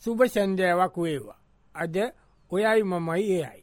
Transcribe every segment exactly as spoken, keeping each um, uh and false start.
සුබ සන්ධ්‍යාවක් වේවා. අද ඔයයි මමයි එයයි.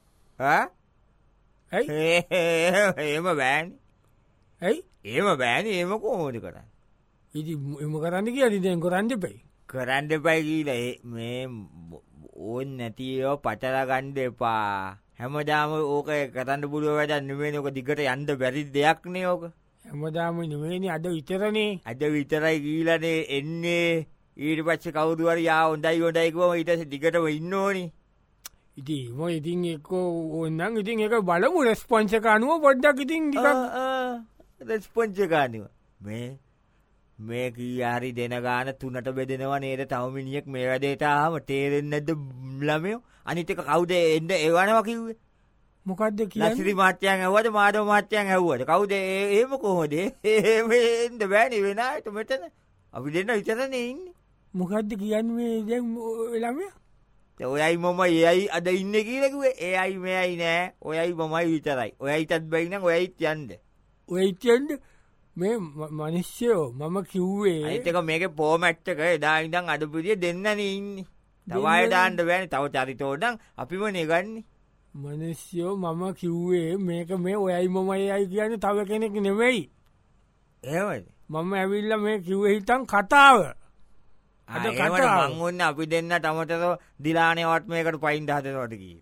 ඇයි ඒම බෑන් ඇයි ඒම බෑන ඒම කෝමෝඩි කරන්න ඉති එම කරන්න කිය දැන් කොරන්ඩ පයි කරන්ඩ පයිගීල මේ ඕන් නැතියෝ පටල ගණ්ඩ එපා හැමදාම ඕක කරන්න පුළුව වැඩ නෙමේ ඕක දිගට යන්ද බැරි දෙයක්නේ ඕක හැමදාම නෙමේනි අද විතරනේ අද විතරයි ගීලනේ එන්නේ ඊට පච්ච කවුදුවර යා හොඳයි හොඩයිකුවම ඉටස දිගටම ඉන්න ඕනි ඉති ම ඉතින් එක්කෝ ඔන්නන් ඉතින් එක බලමු රෙස්පොන්සකානුව පොඩ්ඩක් ඉතින් රෙස්පොංචකානුව මේ මේ කීයාරි දෙන ගාන තුනට බෙදෙනවා නේද තවමිනිියෙක් මේ වැඩේටාම තේරෙන් නැද ලමයෝ අනිතක කවුද එන්ඩ ඒවනවා කිව්වේ මොකක්ද කිය ලසිරි මාත්‍යයන් ඇවද මාඩව මාත්‍යයන් ඇව්වට කවුද ඒම කොහොදේ ඒමෙන්ද බෑනි වෙනට මෙතන අපි දෙන්න විතරන ඉන්න මොකක්ද කියන්නේ දැ ළමය ඔයයි මොම ඒයි අද ඉන්න කියලකුවේ ඒයි මෙයයි නෑ ඔයයි මොමයි විතරයි ඔයයිතත් බයින ඔයයිත් යන්ද ඔයයිතන්ද මේ මනිශ්‍යයෝ මම කිව්වේ අයිතක මේක පෝමැට්ටක එදා ඉදං අඩපුදිය දෙන්නන ඉන්න තවයටාන්ට බෑන තව චරිතෝඩන් අපිම නෙගන්නේ මනිශ්‍යයෝ මම කිව්වේ මේක මේ ඔයයි මොමයි අයි කියන්න තව කෙනෙක් නෙවෙයි ඒවද මම ඇවිල්ල මේ කිව්ව හිතන් කතාව අද කට මංගන්න අපි දෙන්න टमටර දිලානයවත් මේකට පයින්ඩ හතනවට කිය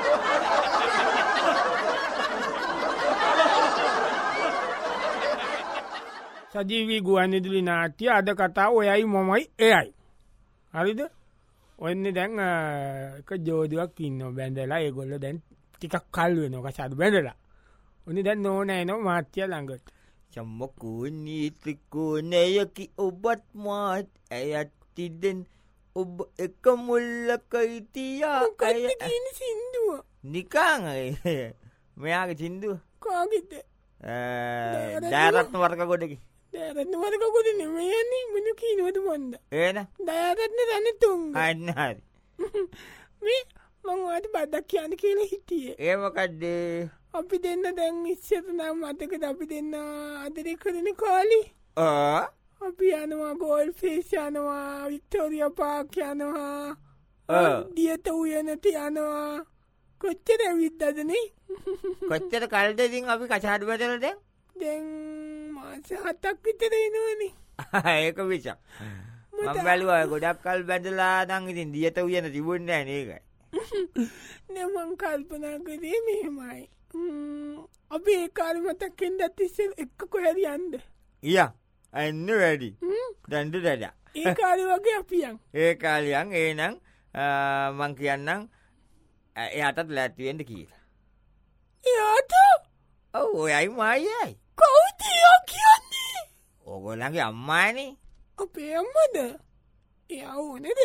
සජීවී ගුවන්නිදුලි නාට්‍ය අද කතා ඔයයි මොමයි එයයි හරිද ඔන්න දැන් එක ජෝදුවක් ඉන්න බැඳලා ඒගොල්ල දැන් ටිකක් කල්ුව නොක සඩ බැඳලා ඔනි දැන් නෝනෑ නො මාත්‍යය ළඟට චම්මකුනීත්‍රිකෝ නයකි ඔබත් මාත් ඇයත් තිදෙන් ඔබ එක මුල්ලක ඉතියා කයි සිින්දුව නිකාං මෙයාගේ සිින්දුව කාගිත දෑරත්න වර්ක ගොඩකි දෑරත්න වර්ක ගොඩ නෙමයන්නේ මන කීනවද මොන්ද ඒන දෑරත්න රැන තුන් අන්න හරි මේ මංවාට බද්දක් කියන්න කියලා හිටිය ඒමකක්දේ අපි දෙන්න දැන් ඉස්සත නම් අතකට අපි දෙන්න අදරෙ කරන කාලි අපි යනවා ගෝල් ෆේස් යනවා වික්ටෝරිය පාක් යනවා දියත උයනට යනවා කොච්චර ඇවිද්දදනේ කොච්චර කල්දදින් අපි කචාඩ බැටලට දැන් මාස හතක් විතරෙනවනේ ඒක විචක් මං බැලුව ගොඩක් කල් බැඳලා දං ඉතින් දියත උයන තිබුන්න නේකයි නමං කල්පනා කරේ මෙහෙමයි අපි ඒ කාරමතක්කෙන් දත්තිස්සල් එක්ක කොහැරි යන්ද ය අන්න වැඩි දැන්ඩ දැඩ ඒ කාරි වගේ අපියන් ඒ කාලියන් ඒනං මං කියන්නම් එයාටත් ලැත්තිවෙන්ට කියලා එයාට ඔව ඔයයි මයයි කවුතියෝ කියන්නේ ඕගොලගේ අම්මානේ අපේ අම්මද එයා ඕනෙද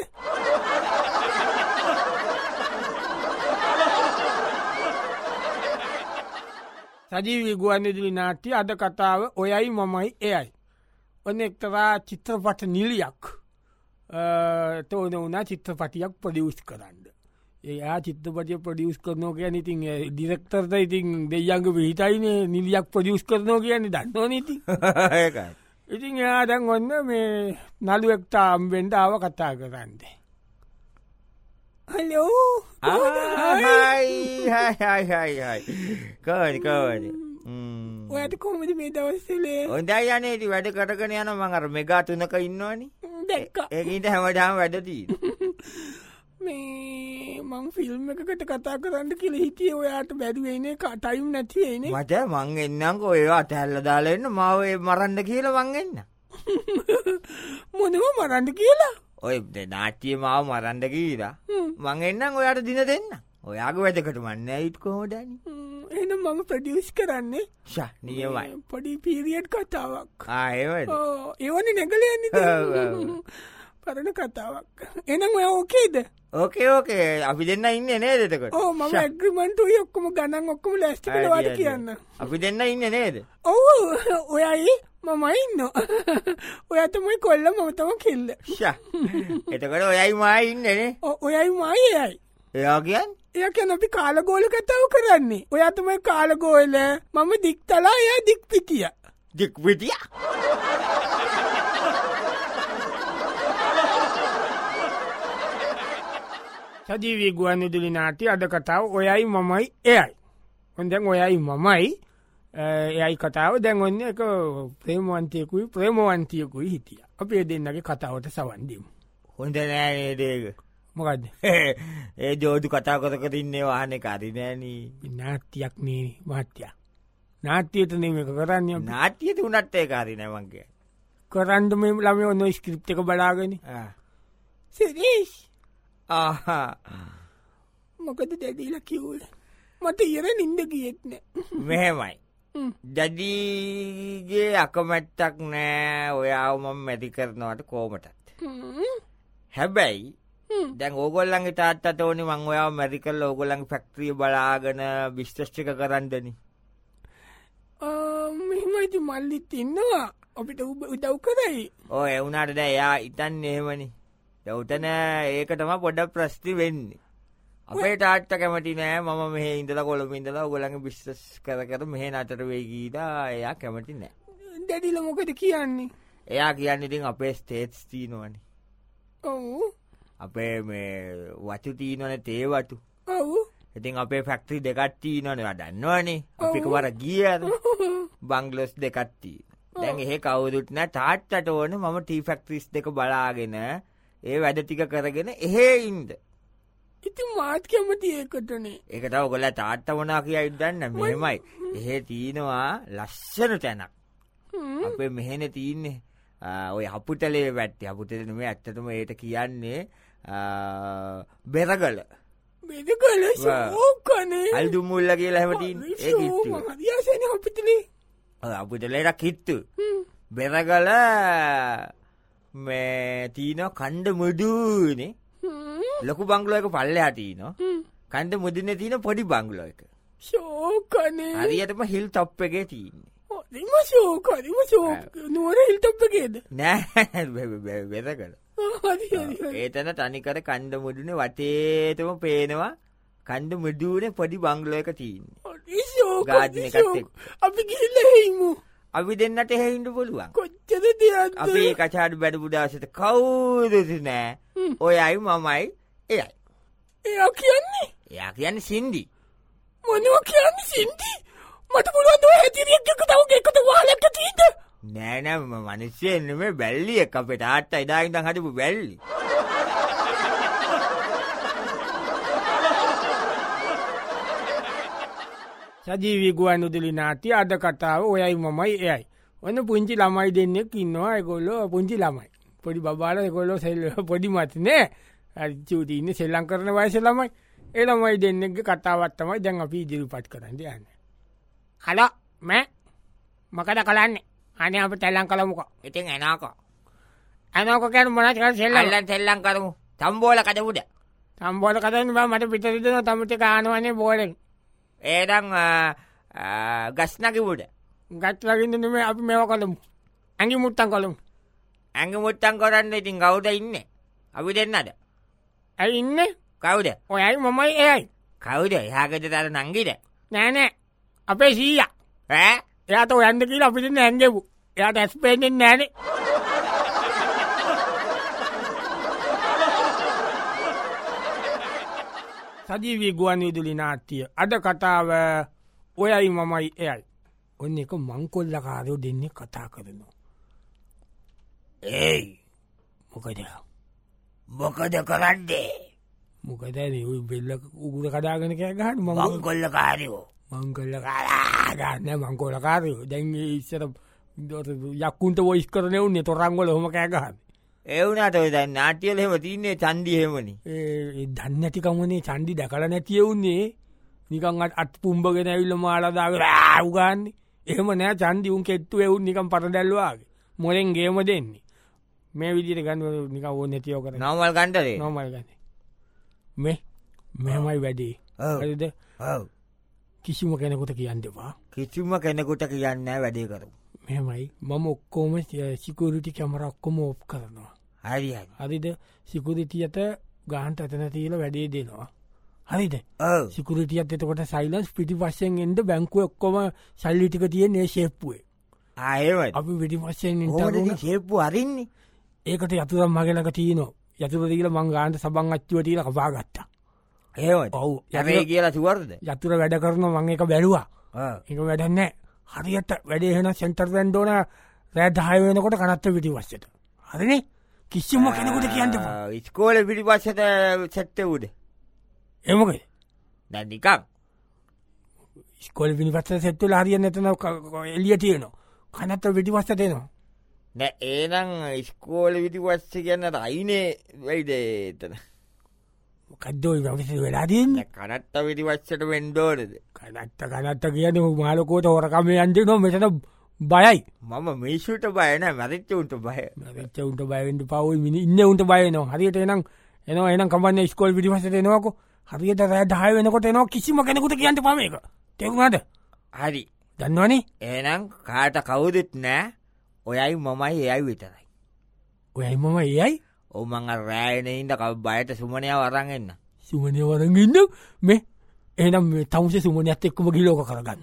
සජීවී ගුවන්නිදුලි නාට්‍ය අද කතාව ඔයයි මමයි එයයි. ඔන්න එක්තරා චිත්‍රපට නිලියක් තෝන වනා චිත්‍රපටියක් පොඩියස් කරන්න. එයා චිත්‍රපටිය පොඩියස් කරනෝ කියන ඉතින් ඩිරෙක්ටර්ද ඉතින් දෙයංග විහිතයිනේ නිලියක් පොඩියස් කරනෝ කියන්නේ දන්නෝ නති ඉතින් එයා දැන් ඔන්න මේ නළුවෙක්තා අම්බෙන්ඩ ආව කතා කරන්න. හලෝ කවනි කවනි ඔයට කොමද මේ දවස්සලේ හොඳයි යනේති වැඩ කටකන යන මඟර මෙගා තුනක ඉන්නවානි දැක්ක ඒට හැමදාම වැඩදී මේ මං ෆිල්ම් එකකට කතා කරන්න කියල හිටිය ඔයාට බැරිවෙනේ කටයිම් නැතිවේනේ මට මං එන්නංක ඔයවා තැල්ල දාලන්න මාවේ මරන්න කියල මංගන්න මොනව මරන්න කියලා ඔය නාට්‍යය මාව මරන්ඩ කීලා මං එන්නම් ඔයාට දින දෙන්න ඔයාග වැදකට මන්න ඇයිත් කොහොදන එන මම ප්‍රඩියස් කරන්නේ නියමයි පොඩි පීරියට් කතාවක් ආඒ ඒවන නැගල පරණ කතාවක් එනම් ඔය ඕකේද ඕකේ ඕකේ අපි දෙන්න ඉන්න නේදතකට ඕ මම ඇග්‍රිමන්ට ඔක්කොම ගණන් ඔක්කම ලැස්ටිකලවාට කියන්න අපි දෙන්න ඉන්න නේද ඔවු ඔයයි මම ඉන්න ඔයතමයි කොල්ල මමතම කෙල්ල එතකට ඔයයි මා ඉන්නනේ ඔයයි මයයි එයා කියන් එය කැන අපි කාලගෝල කතාව කරන්නේ ඔයතමයි කාලගෝල මම දික්තලා එය දික්පිටිය දික්පිටිය සජීවී ගුවන් විදුලි නාට්‍ය අද කතාව ඔයයි මමයි එයයි. ඔොන් දැන් ඔයයි මමයි එයයි කතාව දැන් ඔන්න එක ප්‍රේමවන්තයකුයි ප්‍රේමවන්තියකුයි හිටිය. අපේ දෙන්නගේ කතාවට සවන්දීම. හොඳ නෑ දේක මොකක්ද ඒ ජෝදු කතා කොතක තින්නේ වාහන කරිනෑනී නාට්‍යයක් නේ මහත්‍යයා නාට්‍යයට නෙම එක කරන්න නාට්‍යයට උනට්ටේ කාරිනැවන්ගේ කරන්ඩ මේ ළම ඔන්න ස්ක්‍රිප් එක බලාගෙන සිරීෂ් මොකද දැදීල කිව්ල මට ඉර නින්ද ගියෙත්න මෙහෙමයි ජදීගේ අකමැත්තක් නෑ ඔයාවමම් මැති කරනවට කෝමටත් හැබැයි දැන් ඕගොල්ලන්ගේ තාත්තට ඕනි මං ඔයාව මැරිකල් ඕගොල්ලන්ගේ ෆැක්ට්‍රිය බලාගෙන විශ්්‍රෂ්ටික කරන්නදනි මෙමයිති මල්ලිත් ඉන්නවා අපිට උදව් කරයි ඕ එවුනාට දැ එයා ඉතන් එහෙමනි දවතන ඒකටම පොඩ ප්‍රස්ති වෙන්නේ අපේ තාත්ත කැමති නෑ මම මෙහ ඉඳල කොළොම ඉඳලා ඔගොලඟ බිස්සස් කර කර මෙහ අතර වේගීදා එයා කැමති නෑ දැඩිල මොකද කියන්නේ එයා කියන්න ඉතින් අපේ ස්ටේට්ස් තිීනවනි ඔවු අපේ මේ වචු තිීනවන තේවතු ඔවු ඉතින් අපේ ෆැක්ටරි දෙකත්තිී නොන වඩන්නවානේ අපික වර ගියද බංගලොස් දෙකත්තිී දැන් එහෙ කවුදුටන තාට්ට ඕන මම ටී ෆැක්ටරිස් දෙක බලාගෙන ඒ වැඩ ටික කරගෙන එහෙ ඉන්ද ඉති මාත් කැමති ඒකටනේ ඒකට ඔගොල තාට්ට වනා කිය ඉදන්න මෙමයි එහෙ තියෙනවා ලස්සන තැනක් අපේ මෙහෙන තියන්නේ ඔය හපුටලේ වැට්ටි හපුටලනම ඇත්තටම ඒට කියන්නේ බෙරගල බෙදගල ඕකනේ අල්දු මුල්ල කියලා හැමතින් ඒ හපිතලේ අපිටලට කිත්තු බෙරගල මේ තිීන කණ්ඩ මුදුනේ ලොකු බංගලෝ එක පල්ල හටින කණ්ඩ මුදින තියන පොඩි බංගලෝ එක ශෝකනේ හරියටම හිල් තොප් එකේ තියන්නේ ම ශෝකරම ශෝක නුවර හිල් තොප්පකේද නෑ වෙරකල ඒතන තනිකර කණ්ඩ මුදුනේ වටේතම පේනවා කණ්ඩ මුදුවනේ පොඩි බංගලෝ එක තියන්නේ ගාජන එකත් අපි ගිල්ලහෙමු අපි දෙන්නට එහෙහින්ඩ පුළුවන් කොච්චද තියන්න අපි කචාඩ බැඩ පුඩාසට කවුදසි නෑ ඔයයි මමයි එයයි එයා කියන්නේ එයා කියන්න සින්දි මොනව කියන්න සින්දි මට පුළුවන් දෝ හැතිරියක් එක තවගේ එකත වාලක්ක තීද නෑනෑම මනුස්්‍යයෙන්ම බැල්ලි එක අපට ආට්ට එදායිදන් හටපු බැල්ලි සජීවී ගුවන් උදලි නාට්‍ය අද කතාව ඔයයි මමයි එයයි ඔන්න පුංචි ළමයි දෙන්නෙක් ඉන්නවා එකොල්ලෝ පුංචි ළමයි පොඩි බාල එකොල්ලො සෙල්ල පොඩි මතිනේ චූතින්න සෙල්ලං කරන වයස ළමයි එළමයි දෙන්නෙක්ගේ කතාවත්තමයි දැන් අපි ඉදිරිපත් කරන්න යන්න හල මෑ මකද කලන්නේ අන අප තැල්ලං කළමුක ඉතින් එනාක ඇනෝක කැන මොනත් සෙල්ලල්ලන් සෙල්ලං කරමු තම්බෝල කටපුට තම්බෝල කතන්න බා මට පිටරිදන තමට කානුවන්නේ බෝලෙන් ඒදං ගස්නකිවුට ගත්ලගින්දම අපි මෙව කළමු ඇඟි මුත්තන් කළමු ඇඟ මුත්තන් කොරන්න ඉතින් ගෞද ඉන්න අපි දෙන්නද ඇයි ඉන්න කවුද ඔයයි මමයි එයයි කවුද එහාගත තර නංගිට නෑනෑ අපේ සීය ඈ එයාට ඔයන්ද කියලා අපිට ඇන්ගෙපු එයාට ඇස් පේෙන් නෑනේ සජීවී ගුවන් විදුලි නාට්‍ය අද කතාව ඔයයි මමයි එයයි ඔන්න එක මංකොල්ලකාරයෝ දෙන්නේ කතා කරනවා ඒයි මොකද මොකද කරන්නේ මොකද බෙල්ල උගුර කදාගෙන කෑ ගහට මංකොල්ල කාරයෝ මංකොල්ල කාරගන්න මංකොලකාරයෝ දැන් ඉස්සර යක්කුන්ට වොයිස් කරන උන්නේ තොරංගොල හොම කෑගහන්න එවුනට ඔය දැන් නාට්‍යයල හෙම තින්නේ චන්දිහෙමනි ඒ දන්නතිකමනේ චන්දි දැකල නැතියවුන්නේ නිකන් අත් පුම්ඹගෙන ඇවිල්ල මාලදාග රාවගන්නේ එහෙම නෑ චන්දි උන් කෙත්තු එවුන් නිකම් පට දැල්වාගේ මොලෙන් ගේම දෙන්නේ මේ විදිට ගන්න නික ඕ නැතියෝ කර නවල් ගන්ටරේ නොමල් ගන්න මේ මෙමයි වැඩේ හරිද කිසිම කෙනෙකුට කියන්නවා කිසිම කෙනෙකුට කියන්න වැඩේ කරු මෙමයි මම ඔක්කෝම සිකුරිටි කැමර ඔක්කොම ඔප් කරනවා හරි හරිද සිකුරිටියට ගාන්ට ඇතන තිීල වැඩේ දෙනවා හරිද සිකුරිටියත් එතකොට සයිලන්ස් පිටි පස්සෙන් එන්ට බැංකුව ඔක්කොම සල්ලිටික තියෙන් ඒ ශේප්පුේ ආයවයි අපි විටි පස්සෙන් ශේප්පු අරින්නේ ඒකට යතුරම් මගෙනක තියනවා යතුර දීල මං ගාන්ට සබං අච්චුව තිීල කපාගත්තා ඒවට ඔව් ඇරේ කියලා තුවරද යතුර වැඩ කරන මං එක බැලවා එක වැඩන්න හරියට වැඩේහෙන සෙන්ටර් වැන්ඩෝන රෑදහය වෙනකොට කනත්ත විටි වස්සට හරිනේ කිසිම කෙනෙකුට කියන්න ස්කෝල පිටි පස්සට සැට්ටවුඩ එමක දැනිකක් ස්කොල් පිනිපත්ත සෙට්තුල හරිය නැතන එලිය තියනවා කනත්ත විටි වස්සටනවා නෑ ඒනං ස්කෝල විටි වස්ස කියන්න රයිනේ වැයිදේතන කද්දෝ වස වෙලාදන්න කනත්ත විටි වස්සට වෙන්ඩෝනද කනත්ත කනත්ත කියන මාලකෝට හොරකම අන්ට නො මෙතන බයයි මම මිසුට බයන මැරිච්ච උන්ට බය ච්ච උන්ට බයවෙන්ට පව මිනි ඉන්න උන්ට බයනවා හරියට එනම් එනවා එනම් කමන්න ස්කොල් විටිවසට එනවාක හරියට රෑ දහය වෙනකොට එනවා කිසිම කෙනෙකුට කියන්ට පම එක තෙවුණට හරි දන්නවනේ ඒනම් කාට කවුදුත් නෑ ඔයයි මමයි එයයි විතරයි ඔයයි මම ඒයි ඔමං රෑනයින්ට කව බයට සුමනය වරන්ගන්න සුමනය වරගන්න මේ එනම් තවසේ සුමනයත් එක්කම ගිලෝක කරගන්න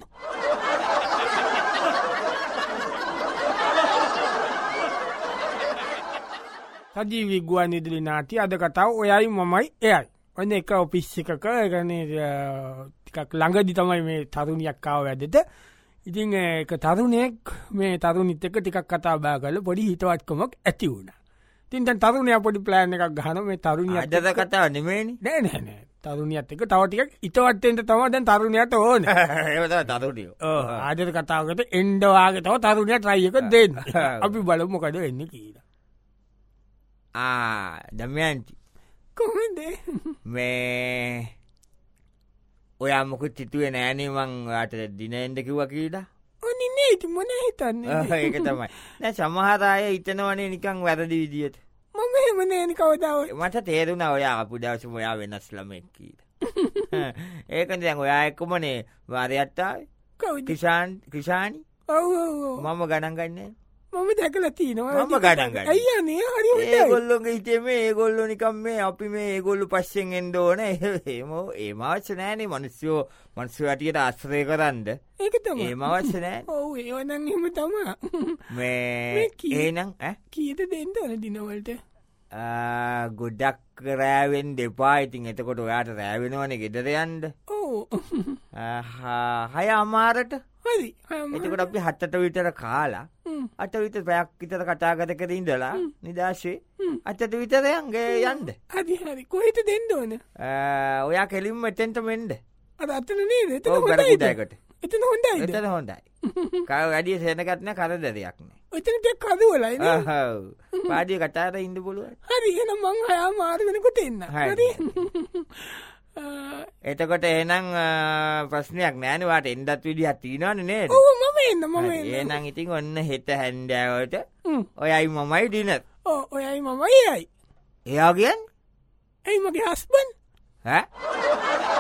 සජීවී ගුවන් ඉදිලි නාති අද කතාව ඔයයි මමයි එයයි ඔන්න එක ඔපිස්සිකක ගන ටිකක් ළඟදි තමයි මේ තරුණියක්කාව වැදෙත ඉතින් එක තරුණයෙක් මේ තරුණිත් එක ටිකක් කතා බා කල පොඩි හිතවත්කොමක් ඇති වුණ තින්ට තරුණය පොඩි ප්ලෑන් එකක් ගහන මේ තරුණිය අදද කතා නෙමේනි නෑනෑ තරුණියත් එක තවටික ඉතවත්තෙන්ට තම දැන් තරුණයට ඕන තරුණිය ආදර කතාවකට එන්ඩවාගේ තව තරුණය ට්‍රයියක දෙන්න අපි බලමුකද එන්න කියලා දමයන්ති කොහද මේ ඔයා මොකුත් චිතුවේ නෑනීමංට දිනයෙන්ට කිව කීට ඔනින්නේ ඉති මොන හිතන්න ඒක තමයි නෑ සමහරය ඉතනවනේ නිකං වැරදි විදිියට මම එමනෑනි කවදාව මට තේරුණ ඔයා අපපු දවසම ඔයා වෙනස් ලමෙක්කීට ඒක දැන් ඔයා එක්කොමනේ වාරයත්තාව කිෂාන් කිෂානි මම ගණන්ගන්නේ මම දැකල තිනවා මම ගඩන්ගන්න අයනේ හරි ඒගොල්ලොග හිතේ ඒගොල්ලො නිකම් මේ අපි මේ ඒගොල්ලු පස්සෙන් එන්ඩෝන ඒම ඒම අවශ්‍ය නෑනේ මනුස්්‍යයෝ මන්සු වැටියට ආශ්‍රය කරන්න ඒක තම ඒම අවශ්‍ය නෑ ඔව ඒවනන් එම තමා මේ ඒනං කීත දෙන්නට ඕන දිනවලට ගොඩක් රෑවෙන් දෙපා ඉතින් එතකොට ඔයාට රෑවෙනවන ගෙදරයන්ද ඕ හය අමාරට හරි එතකොට අපි හත්තට විතර කාලා අට විත පැයක් විතර කතාගත කර ඉඳලා නිදශේ අතට විතරයන්ගේ යන්ද හරි හරි කොහිත දෙන්න ඕන ඔයා කෙලින්ම එතෙන්ට මෙන්ඩ අද අත්තන නේද ගරකුටයකට එතන හොඳයි එතන හොඳයි කව වැඩිය සේනකත්න කර දෙරයක්න එතනට කදවලයි පාඩිය කතාර ඉන්න පුළුව හරි එන මං හයා මාර්ගනකොට එන්න හරි එතකොට එනම් ප්‍රශ්නයක් නෑනවාට එන්ඩත් විදිහත් තිීනවන නේද මම එන්න මම ඒනම් ඉතින් ඔන්න හෙට හැන්ඩෑවට ඔයයි මමයි ඩිනත් ඔයයි මමයි යයි එයාගෙන් ඇයි මගේ හස්බන් හැ